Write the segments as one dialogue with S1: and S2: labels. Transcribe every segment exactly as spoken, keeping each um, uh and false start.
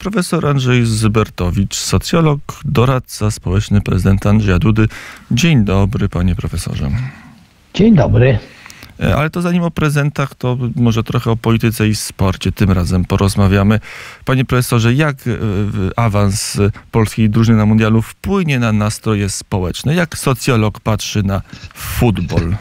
S1: Profesor Andrzej Zybertowicz, socjolog, doradca społeczny prezydenta Andrzeja Dudy. Dzień dobry, panie profesorze.
S2: Dzień dobry.
S1: Ale to zanim o prezentach, to może trochę o polityce i sporcie tym razem porozmawiamy. Panie profesorze, jak awans polskiej drużyny na mundialu wpłynie na nastroje społeczne? Jak socjolog patrzy na futbol?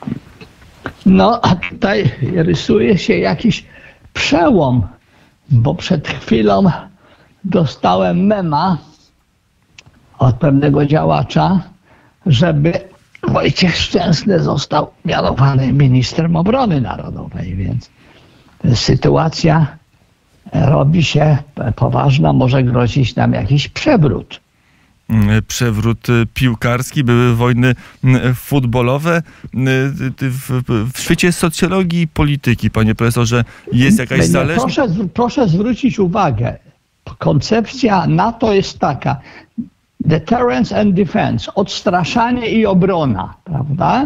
S2: No, a tutaj rysuje się jakiś przełom, bo przed chwilą dostałem mema od pewnego działacza, żeby Wojciech Szczęsny został mianowany ministrem obrony narodowej, więc sytuacja robi się poważna, może grozić nam jakiś przewrót.
S1: Przewrót piłkarski, były wojny futbolowe. W, w świecie socjologii i polityki, panie profesorze, jest jakaś zależność?
S2: Proszę, proszę zwrócić uwagę, koncepcja NATO jest taka: deterrence and defense, odstraszanie i obrona, prawda?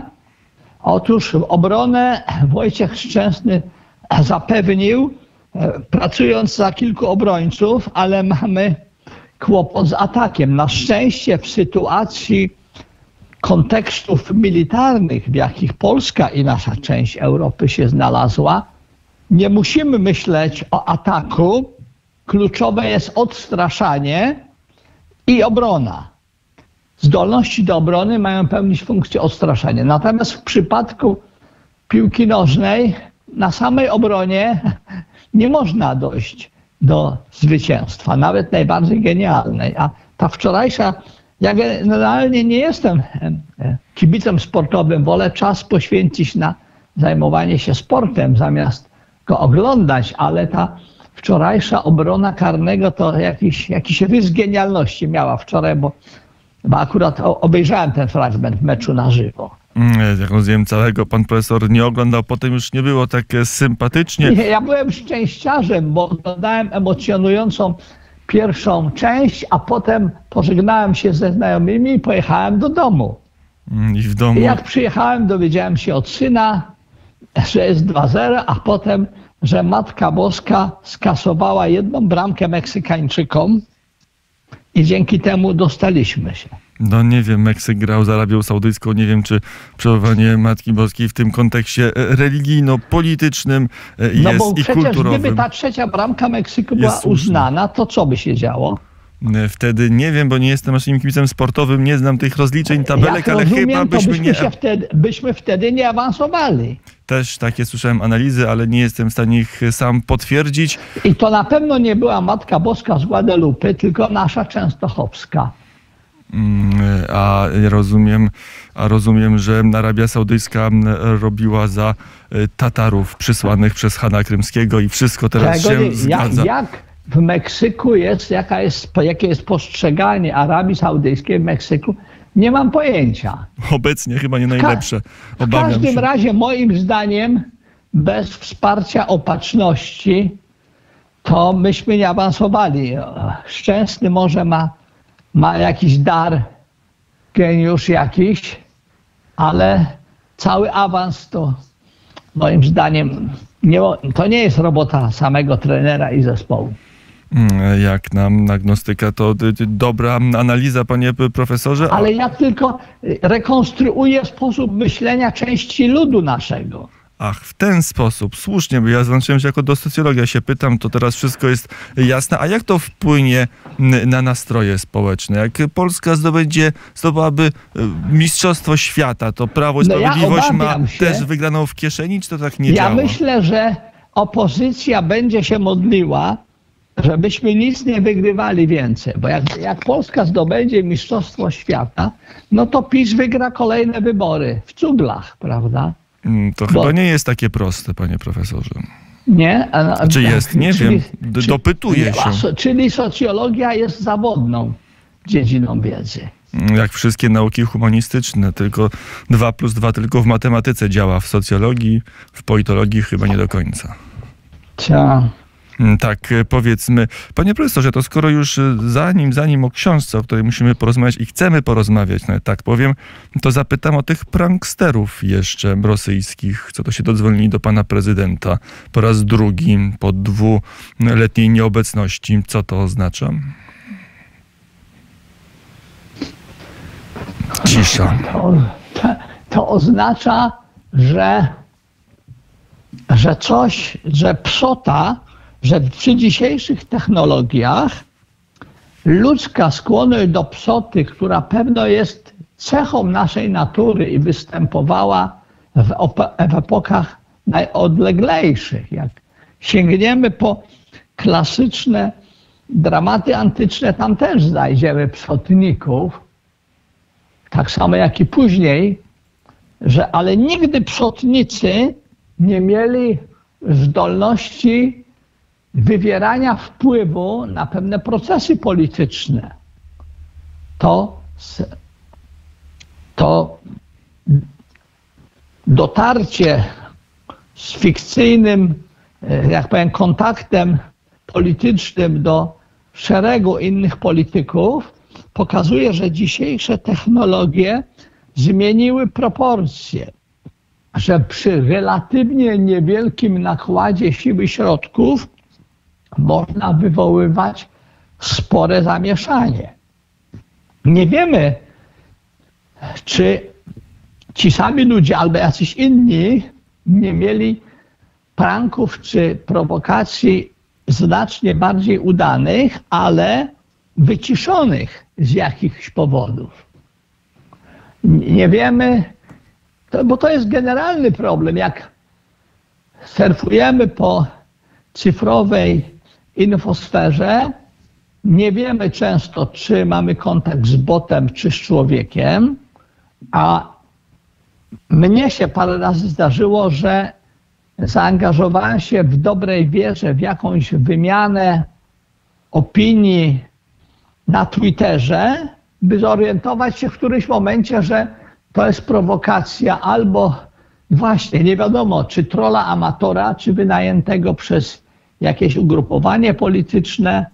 S2: Otóż obronę Wojciech Szczęsny zapewnił, pracując za kilku obrońców, ale mamy kłopot z atakiem. Na szczęście w sytuacji kontekstów militarnych, w jakich Polska i nasza część Europy się znalazła, nie musimy myśleć o ataku. Kluczowe jest odstraszanie i obrona. Zdolności do obrony mają pełnić funkcję odstraszania. Natomiast w przypadku piłki nożnej na samej obronie nie można dojść do zwycięstwa, nawet najbardziej genialnej. A ta wczorajsza, ja generalnie nie jestem kibicem sportowym, wolę czas poświęcić na zajmowanie się sportem zamiast go oglądać, ale ta wczorajsza obrona karnego to jakiś, jakiś rys genialności miała wczoraj, bo, bo akurat obejrzałem ten fragment meczu na żywo.
S1: Jak rozumiem, całego pan profesor nie oglądał, potem już nie było tak sympatycznie.
S2: Nie, ja byłem szczęściarzem, bo oglądałem emocjonującą pierwszą część, a potem pożegnałem się ze znajomymi i pojechałem do domu.
S1: I w domu?
S2: I jak przyjechałem, dowiedziałem się od syna, że jest dwa zero, a potem, że Matka Boska skasowała jedną bramkę Meksykańczykom i dzięki temu dostaliśmy się.
S1: No nie wiem, Meksyk grał z Arabią Saudyjską, nie wiem, czy przechowanie Matki Boskiej w tym kontekście religijno-politycznym jest
S2: no bo
S1: i
S2: przecież
S1: kulturowym.
S2: Gdyby ta trzecia bramka Meksyku była
S1: jest
S2: uznana, to co by się działo?
S1: Wtedy nie wiem, bo nie jestem naszym kibicem sportowym, nie znam tych rozliczeń, tabelek,
S2: Jak
S1: ale
S2: rozumiem,
S1: chyba byśmy
S2: byśmy
S1: nie...
S2: Się wtedy, byśmy wtedy nie awansowali.
S1: Też takie słyszałem analizy, ale nie jestem w stanie ich sam potwierdzić.
S2: I to na pewno nie była Matka Boska z Guadalupy, tylko nasza częstochowska.
S1: A rozumiem, a rozumiem, że Arabia Saudyjska robiła za Tatarów przysłanych przez Hana Krymskiego i wszystko teraz
S2: Tego
S1: się
S2: nie,
S1: zgadza.
S2: Jak, jak w Meksyku jest, jaka jest, jakie jest postrzeganie Arabii Saudyjskiej w Meksyku, nie mam pojęcia.
S1: Obecnie chyba nie najlepsze.
S2: W każdym razie, moim zdaniem, bez wsparcia opatrzności, to myśmy nie awansowali. Szczęsny może ma, ma jakiś dar, geniusz jakiś, ale cały awans to moim zdaniem nie, to nie jest robota samego trenera i zespołu.
S1: Jak nam agnostyka, to dobra analiza, panie profesorze.
S2: Ale ja tylko rekonstruuję sposób myślenia części ludu naszego.
S1: Ach, w ten sposób. Słusznie, bo ja zaznaczyłem, że jako do socjologa się pytam, to teraz wszystko jest jasne. A jak to wpłynie na nastroje społeczne? Jak Polska zdobędzie, zdobyłaby Mistrzostwo Świata, to Prawo i Sprawiedliwość
S2: no ja
S1: ma
S2: się,
S1: też wygraną w kieszeni, czy to tak nie
S2: ja
S1: działa?
S2: Ja myślę, że opozycja będzie się modliła, żebyśmy nic nie wygrywali więcej. Bo jak, jak Polska zdobędzie Mistrzostwo Świata, no to PiS wygra kolejne wybory w cuglach, prawda?
S1: To
S2: Bo...
S1: chyba nie jest takie proste, panie profesorze.
S2: Nie? A,
S1: Czy jest? Nie
S2: czyli,
S1: wiem. Dopytuję się.
S2: A, czyli socjologia jest zawodną dziedziną wiedzy.
S1: Jak wszystkie nauki humanistyczne, tylko dwa plus dwa tylko w matematyce działa. W socjologii, w politologii chyba nie do końca.
S2: Cia.
S1: Tak, powiedzmy. Panie profesorze, to skoro już zanim, zanim o książce, o której musimy porozmawiać i chcemy porozmawiać, no tak powiem, to zapytam o tych pranksterów jeszcze rosyjskich, co to się dodzwonili do pana prezydenta po raz drugi, po dwuletniej nieobecności. Co to oznacza? Cisza.
S2: To, to, to oznacza, że, że coś, że psota, że przy dzisiejszych technologiach ludzka skłonność do psoty, która pewno jest cechą naszej natury i występowała w, op- w epokach najodleglejszych. Jak sięgniemy po klasyczne dramaty antyczne, tam też znajdziemy psotników, tak samo jak i później, że ale nigdy psotnicy nie mieli zdolności wywierania wpływu na pewne procesy polityczne. To, to dotarcie z fikcyjnym, jak powiem, kontaktem politycznym do szeregu innych polityków pokazuje, że dzisiejsze technologie zmieniły proporcje, że przy relatywnie niewielkim nakładzie siły środków można wywoływać spore zamieszanie. Nie wiemy, czy ci sami ludzie albo jacyś inni nie mieli pranków czy prowokacji znacznie bardziej udanych, ale wyciszonych z jakichś powodów. Nie wiemy, to, bo to jest generalny problem. Jak surfujemy po cyfrowej infosferze, nie wiemy często, czy mamy kontakt z botem, czy z człowiekiem, a mnie się parę razy zdarzyło, że zaangażowałem się w dobrej wierze w jakąś wymianę opinii na Twitterze, by zorientować się w którymś momencie, że to jest prowokacja albo właśnie nie wiadomo, czy trolla amatora, czy wynajętego przez jakieś ugrupowanie polityczne.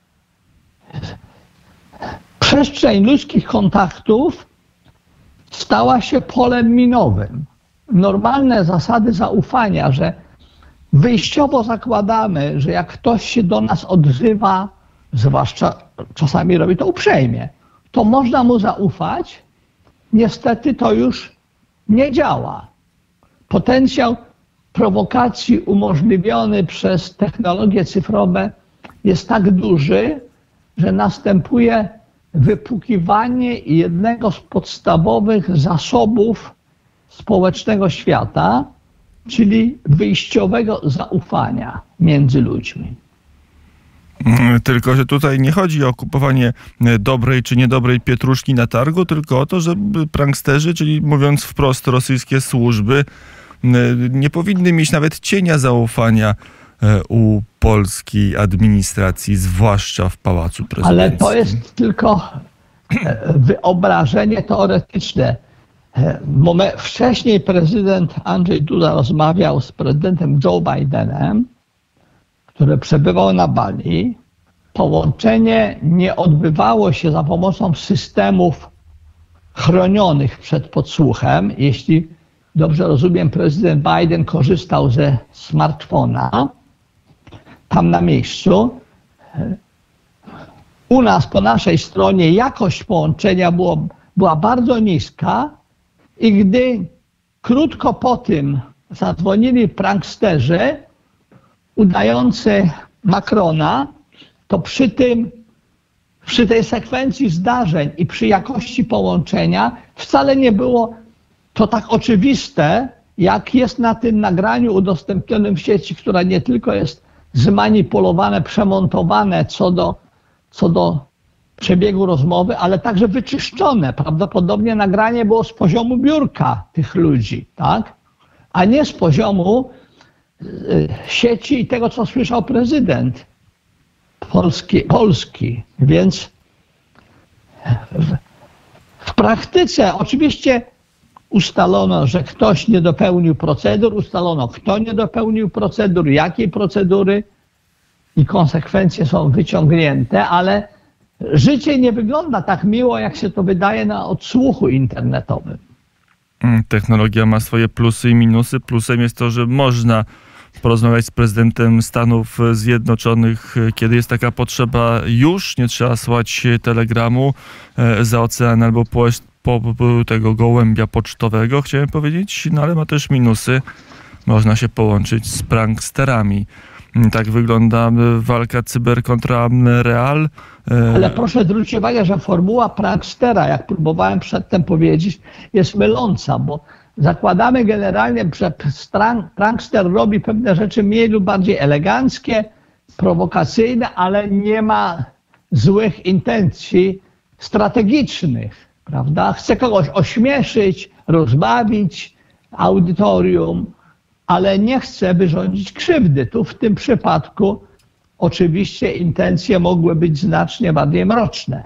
S2: Przestrzeń ludzkich kontaktów stała się polem minowym. Normalne zasady zaufania, że wyjściowo zakładamy, że jak ktoś się do nas odzywa, zwłaszcza czasami robi to uprzejmie, to można mu zaufać. Niestety to już nie działa. Potencjał prowokacji umożliwiony przez technologie cyfrowe jest tak duży, że następuje wypukiwanie jednego z podstawowych zasobów społecznego świata, czyli wyjściowego zaufania między ludźmi.
S1: Tylko że tutaj nie chodzi o kupowanie dobrej czy niedobrej pietruszki na targu, tylko o to, że pranksterzy, czyli mówiąc wprost rosyjskie służby, nie powinny mieć nawet cienia zaufania u polskiej administracji, zwłaszcza w Pałacu Prezydenckim.
S2: Ale to jest tylko wyobrażenie teoretyczne. Wcześniej prezydent Andrzej Duda rozmawiał z prezydentem Joe Bidenem, który przebywał na Bali. Połączenie nie odbywało się za pomocą systemów chronionych przed podsłuchem. Jeśli dobrze rozumiem, prezydent Biden korzystał ze smartfona tam na miejscu. U nas, po naszej stronie, jakość połączenia było, była bardzo niska i gdy krótko po tym zadzwonili pranksterzy udający Macrona, to przy tym, przy tej sekwencji zdarzeń i przy jakości połączenia wcale nie było to tak oczywiste, jak jest na tym nagraniu udostępnionym w sieci, która nie tylko jest zmanipulowane, przemontowane co do, co do przebiegu rozmowy, ale także wyczyszczone. Prawdopodobnie nagranie było z poziomu biurka tych ludzi, tak? A nie z poziomu y, sieci i tego, co słyszał prezydent Polski. Polski. Więc w, w praktyce oczywiście ustalono, że ktoś nie dopełnił procedur, ustalono, kto nie dopełnił procedur, jakiej procedury. i konsekwencje są wyciągnięte, ale życie nie wygląda tak miło, jak się to wydaje na odsłuchu internetowym.
S1: Technologia ma swoje plusy i minusy. Plusem jest to, że można porozmawiać z prezydentem Stanów Zjednoczonych, kiedy jest taka potrzeba już. Nie trzeba słać telegramu za ocean albo po, po, po tego gołębia pocztowego, chciałem powiedzieć. No ale ma też minusy. Można się połączyć z pranksterami. Tak wygląda walka cyber kontra real.
S2: Ale proszę zwrócić uwagę, że formuła prankstera, jak próbowałem przedtem powiedzieć, jest myląca, bo zakładamy generalnie, że prankster robi pewne rzeczy mniej lub bardziej eleganckie, prowokacyjne, ale nie ma złych intencji strategicznych, prawda? Chce kogoś ośmieszyć, rozbawić audytorium, ale nie chce wyrządzić krzywdy. Tu w tym przypadku oczywiście intencje mogły być znacznie bardziej mroczne.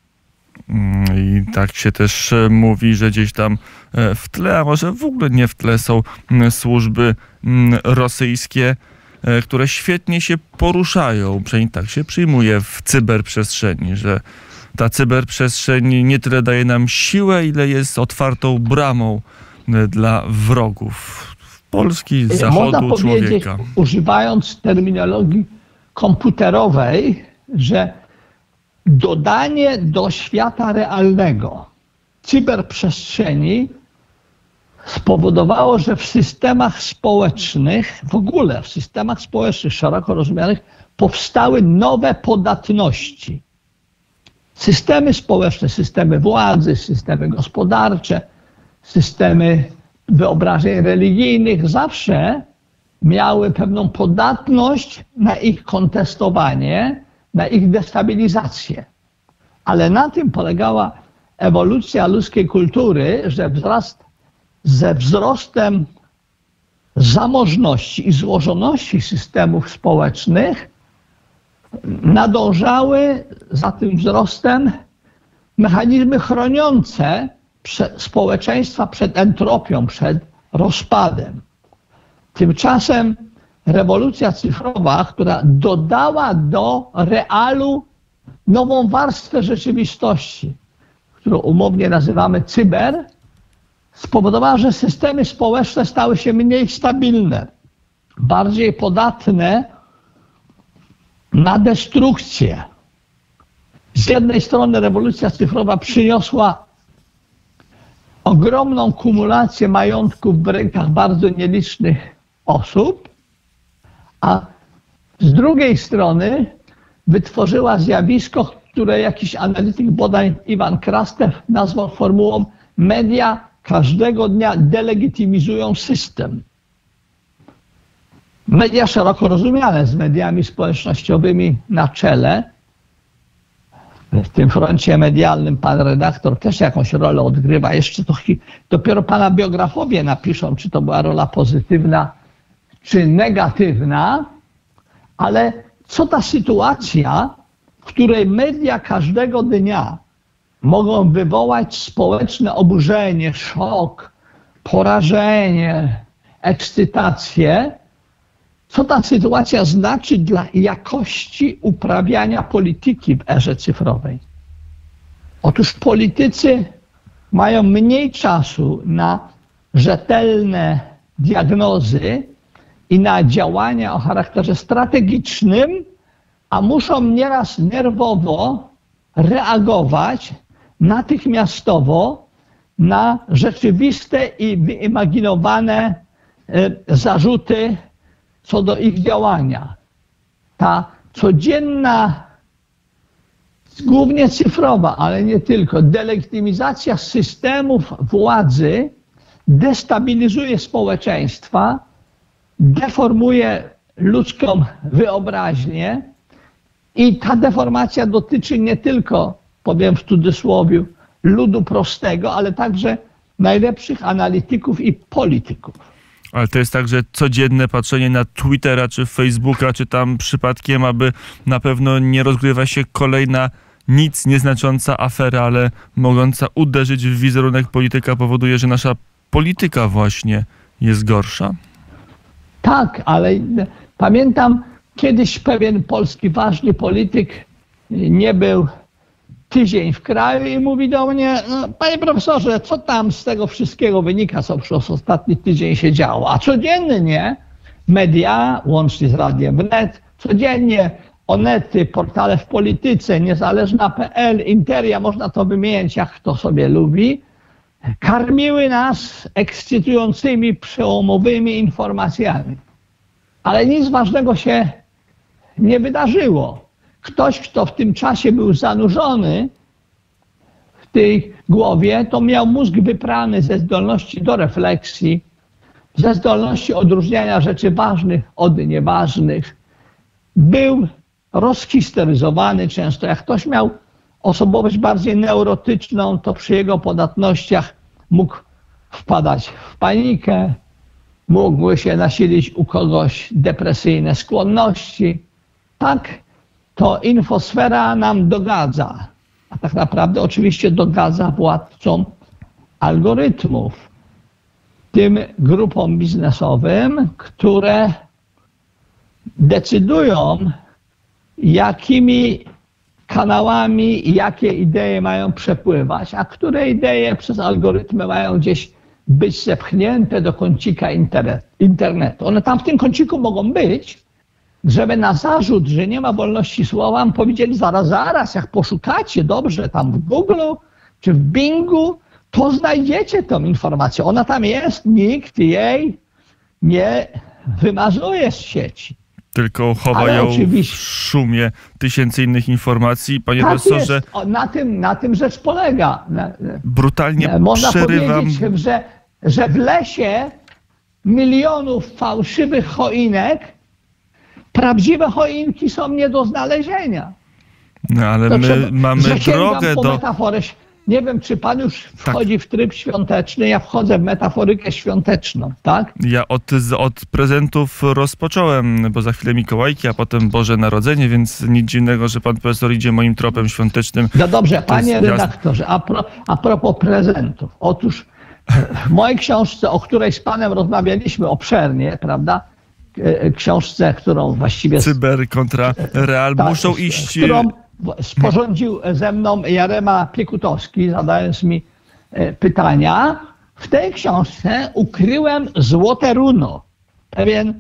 S1: I tak się też mówi, że gdzieś tam w tle, a może w ogóle nie w tle, są służby rosyjskie, które świetnie się poruszają, przynajmniej tak się przyjmuje w cyberprzestrzeni, że ta cyberprzestrzeń nie tyle daje nam siłę, ile jest otwartą bramą dla wrogów Polski, Zachodu,
S2: Można
S1: człowieka.
S2: powiedzieć, używając terminologii komputerowej, że dodanie do świata realnego cyberprzestrzeni spowodowało, że w systemach społecznych, w ogóle w systemach społecznych szeroko rozumianych, powstały nowe podatności. Systemy społeczne, systemy władzy, systemy gospodarcze, systemy wyobrażeń religijnych zawsze miały pewną podatność na ich kontestowanie, na ich destabilizację. Ale na tym polegała ewolucja ludzkiej kultury, że wzrast, ze wzrostem zamożności i złożoności systemów społecznych nadążały za tym wzrostem mechanizmy chroniące społeczeństwa przed entropią, przed rozpadem. Tymczasem rewolucja cyfrowa, która dodała do realu nową warstwę rzeczywistości, którą umownie nazywamy cyber, spowodowała, że systemy społeczne stały się mniej stabilne, bardziej podatne na destrukcję. Z jednej strony rewolucja cyfrowa przyniosła ogromną kumulację majątków w rękach bardzo nielicznych osób, a z drugiej strony wytworzyła zjawisko, które jakiś analityk, bodaj Iwan Krastew, nazwał formułą: media każdego dnia delegitymizują system. Media szeroko rozumiane, z mediami społecznościowymi na czele. W tym froncie medialnym pan redaktor też jakąś rolę odgrywa. Jeszcze to dopiero pana biografowie napiszą, czy to była rola pozytywna, czy negatywna, ale co ta sytuacja, w której media każdego dnia mogą wywołać społeczne oburzenie, szok, porażenie, ekscytację, co ta sytuacja znaczy dla jakości uprawiania polityki w erze cyfrowej? Otóż politycy mają mniej czasu na rzetelne diagnozy i na działania o charakterze strategicznym, a muszą nieraz nerwowo reagować natychmiastowo na rzeczywiste i wyimaginowane zarzuty co do ich działania. Ta codzienna, głównie cyfrowa, ale nie tylko, delegitymizacja systemów władzy destabilizuje społeczeństwa, deformuje ludzką wyobraźnię i ta deformacja dotyczy nie tylko, powiem w cudzysłowie, ludu prostego, ale także najlepszych analityków i polityków.
S1: Ale to jest także codzienne patrzenie na Twittera, czy Facebooka, czy tam przypadkiem, aby na pewno nie rozgrywa się kolejna nic nieznacząca afera, ale mogąca uderzyć w wizerunek polityka, powoduje, że nasza polityka właśnie jest gorsza?
S2: Tak, ale pamiętam kiedyś pewien polski ważny polityk nie był tydzień w kraju i mówi do mnie, no, panie profesorze, co tam z tego wszystkiego wynika, co przez ostatni tydzień się działo? A codziennie media, łącznie z Radiem Wnet, codziennie Onety, portale w polityce, niezależna kropka pe el, Interia, można to wymieniać jak kto sobie lubi, karmiły nas ekscytującymi, przełomowymi informacjami. Ale nic ważnego się nie wydarzyło. Ktoś, kto w tym czasie był zanurzony w tej głowie, to miał mózg wyprany ze zdolności do refleksji, ze zdolności odróżniania rzeczy ważnych od nieważnych. Był rozhisteryzowany często. Jak ktoś miał osobowość bardziej neurotyczną, to przy jego podatnościach mógł wpadać w panikę, mógłby się nasilić u kogoś depresyjne skłonności. Tak, to infosfera nam dogadza, a tak naprawdę oczywiście dogadza władcom algorytmów, tym grupom biznesowym, które decydują, jakimi kanałami i jakie idee mają przepływać, a które idee przez algorytmy mają gdzieś być zepchnięte do kącika internetu. One tam w tym kąciku mogą być, żeby na zarzut, że nie ma wolności słowa, powiedzieli zaraz, zaraz, jak poszukacie dobrze tam w Google czy w Bingu, to znajdziecie tą informację. Ona tam jest, nikt jej nie wymazuje z sieci.
S1: Tylko chowa
S2: Ale
S1: ją
S2: oczywiście
S1: w szumie tysięcy innych informacji. Panie
S2: tak
S1: profesorze,
S2: jest. O, na, tym, na tym rzecz polega.
S1: brutalnie
S2: Można
S1: przerywam.
S2: powiedzieć, że, że w lesie milionów fałszywych choinek prawdziwe choinki są nie do znalezienia.
S1: No ale
S2: To
S1: my
S2: trzeba,
S1: mamy
S2: że sięgam
S1: drogę
S2: po
S1: do...
S2: metaforę. Nie wiem, czy pan już wchodzi w tryb świąteczny, ja wchodzę w metaforykę świąteczną, tak?
S1: Ja od, od prezentów rozpocząłem, bo za chwilę Mikołajki, a potem Boże Narodzenie, więc nic dziwnego, że pan profesor idzie moim tropem świątecznym.
S2: No dobrze, panie
S1: jest
S2: redaktorze, a, pro, a propos prezentów. Otóż w mojej książce, o której z panem rozmawialiśmy obszernie, prawda? Książce, którą właściwie...
S1: Cyber kontra real.
S2: Tak,
S1: Muszą iść...
S2: Którą sporządził ze mną Jarema Piekutowski, zadając mi pytania. W tej książce ukryłem złote runo, pewien,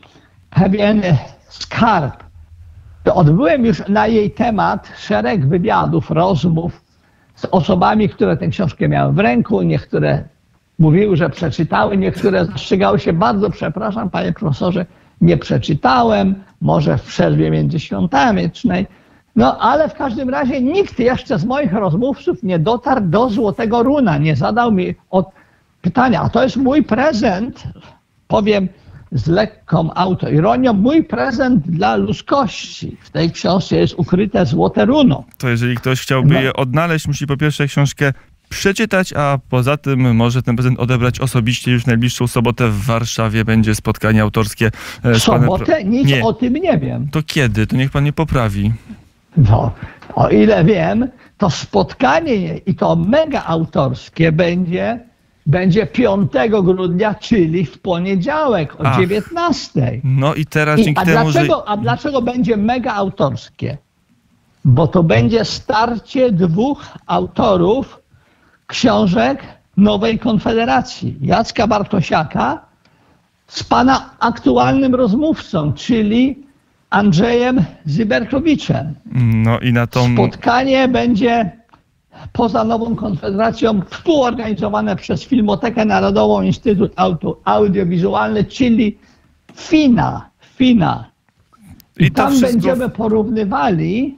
S2: pewien skarb. Odbyłem już na jej temat szereg wywiadów, rozmów z osobami, które tę książkę miały w ręku, niektóre mówiły, że przeczytały, niektóre zastrzegały się, bardzo przepraszam, panie profesorze, nie przeczytałem, może w przerwie międzyświątecznej. No ale w każdym razie nikt jeszcze z moich rozmówców nie dotarł do złotego runa, nie zadał mi od pytania, a to jest mój prezent, powiem z lekką autoironią, mój prezent dla ludzkości. W tej książce jest ukryte złote runo.
S1: To jeżeli ktoś chciałby
S2: No.
S1: je odnaleźć, musi po pierwsze książkę przeczytać, a poza tym może ten prezent odebrać osobiście. Już w najbliższą sobotę w Warszawie będzie spotkanie autorskie
S2: W
S1: z panem...
S2: sobotę nic
S1: Nie.
S2: o tym nie wiem.
S1: To kiedy? To niech pan nie poprawi.
S2: No, o ile wiem, to spotkanie i to mega autorskie będzie, będzie piątego grudnia, czyli w poniedziałek o
S1: Ach.
S2: dziewiętnastej.
S1: No i teraz
S2: I,
S1: dzięki
S2: a,
S1: temu,
S2: dlaczego,
S1: że...
S2: a dlaczego będzie mega autorskie? Bo to będzie starcie dwóch autorów książek Nowej Konfederacji. Jacka Bartosiaka z pana aktualnym rozmówcą, czyli Andrzejem Zyberkowiczem.
S1: No i na tą...
S2: Spotkanie będzie poza Nową Konfederacją współorganizowane przez Filmotekę Narodową, Instytut Auto, Audiowizualny, czyli FINA. FINA. I,
S1: I to
S2: tam
S1: wszystko...
S2: będziemy porównywali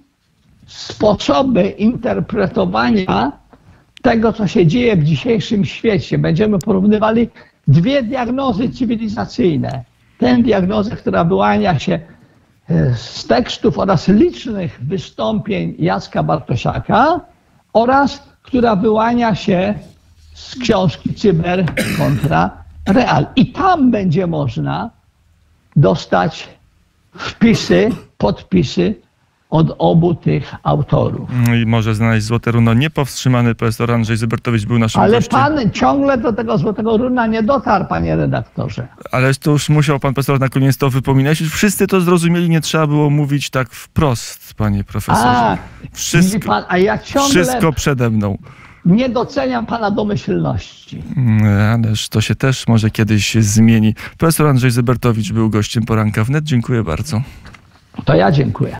S2: sposoby interpretowania tego, co się dzieje w dzisiejszym świecie. Będziemy porównywali dwie diagnozy cywilizacyjne. Tę diagnozę, która wyłania się z tekstów oraz licznych wystąpień Jacka Bartosiaka oraz która wyłania się z książki Cyber kontra Real. I tam będzie można dostać wpisy, podpisy od obu tych autorów.
S1: I może znaleźć złote runo. Niepowstrzymany profesor Andrzej Zybertowicz był naszym
S2: Ale
S1: gościem.
S2: pan ciągle do tego złotego runa nie dotarł, panie redaktorze.
S1: Ale to już musiał pan profesor na koniec to wypominać. Już wszyscy to zrozumieli, nie trzeba było mówić tak wprost, panie profesorze.
S2: A,
S1: wszystko,
S2: pan, a ja ciągle
S1: wszystko przede mną.
S2: nie doceniam pana domyślności.
S1: Ależ to się też może kiedyś zmieni. Profesor Andrzej Zybertowicz był gościem Poranka Wnet. Dziękuję bardzo.
S2: To ja dziękuję.